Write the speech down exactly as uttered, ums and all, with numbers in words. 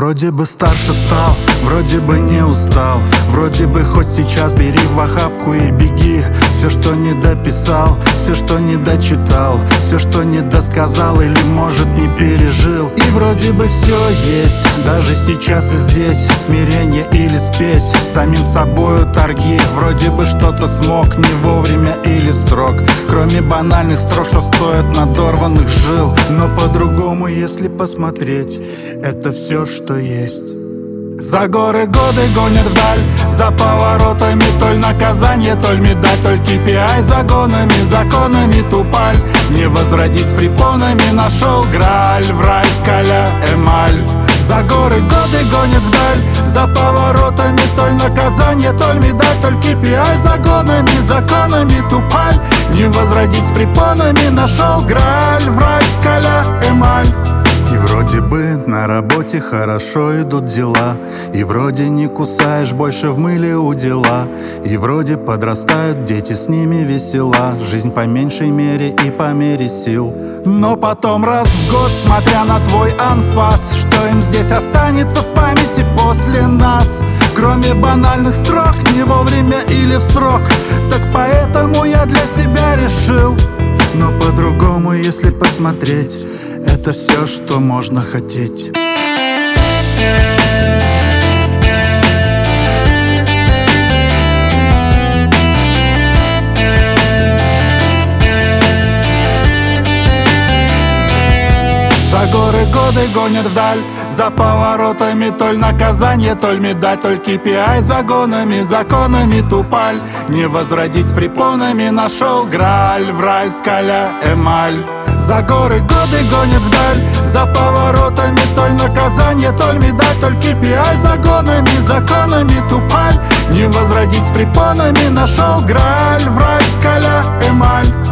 Вроде бы старше стал, вроде бы не устал, вроде бы хоть сейчас бери в охапку и беги. Все, что не дописал, все, что не дочитал, все, что не досказал или, может, не пережил. И вроде бы все есть, даже сейчас и здесь. Смирение или спесь, с самим собою торги. Вроде бы что-то смог, не вовремя или в срок. Кроме банальных строк, что стоят надорванных жил. Но по-другому, если посмотреть, это все, что есть. За горы годы гонят вдаль, за поворотами толь наказание, толь медаль, толь ки пи ай. Загонами, законами тупаль, не возродить с препонами. Нашел грааль, в рай скаля эмаль. За горы годы гонят вдаль, за поворотами толь наказание, толь медаль, толь ки пи ай. Загонами, законами тупаль, не возродить с препонами. Нашел грааль, в рай скаля эмаль. И вроде бы на работе хорошо идут дела, и вроде не кусаешь больше в мыле у дела, и вроде подрастают дети, с ними весела жизнь по меньшей мере и по мере сил. Но потом раз в год, смотря на твой анфас, что им здесь останется в памяти после нас? Кроме банальных строк, не вовремя или в срок. Так поэтому я для себя решил, но по-другому, если посмотреть, это все, что можно хотеть. За горы годы гонят вдаль, за поворотами толь наказание, толь медаль, толь ки пи ай. Загонами, законами тупаль, не возродить с препонами. Нашел грааль, в рай скаля эмаль. За горы годы гонят вдаль, за поворотами толь наказание, толь медаль, толь ки пи ай. Загонами, законами тупаль, не возродить с препонами. Нашел грааль, в рай скаля эмаль.